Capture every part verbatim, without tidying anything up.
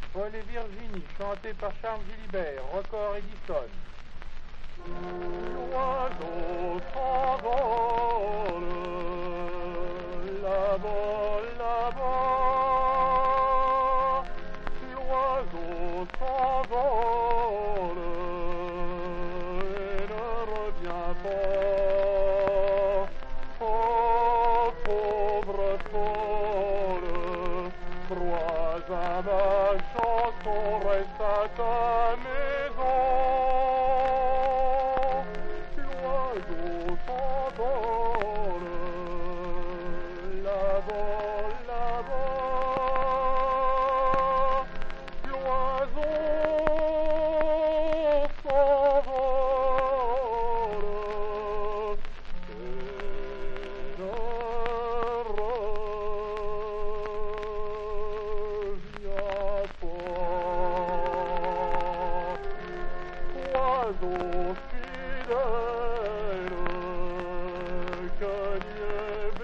Paul et Virginie, chanté par Charles Gilibert, record Edison. L'oiseau s'envole, là-bas, là-bas. L'oiseau s'envole et ne revient pas. Oh, pauvre folle, crois à ma chanson, reste à ta maison. L'oiseau s'envole, là-bas, là-bas. L'oiseau s'envole et ne revient pas. Oiseau fidèle, que Dieu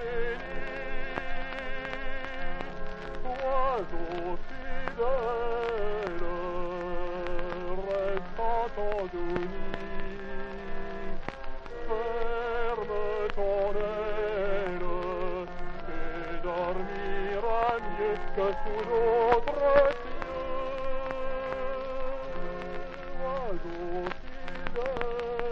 bénisse. Oiseau fidèle, reste en ton doux nid. Ferme ton aile et dormira mieux que sous notre cieux. Oiseau fidèle.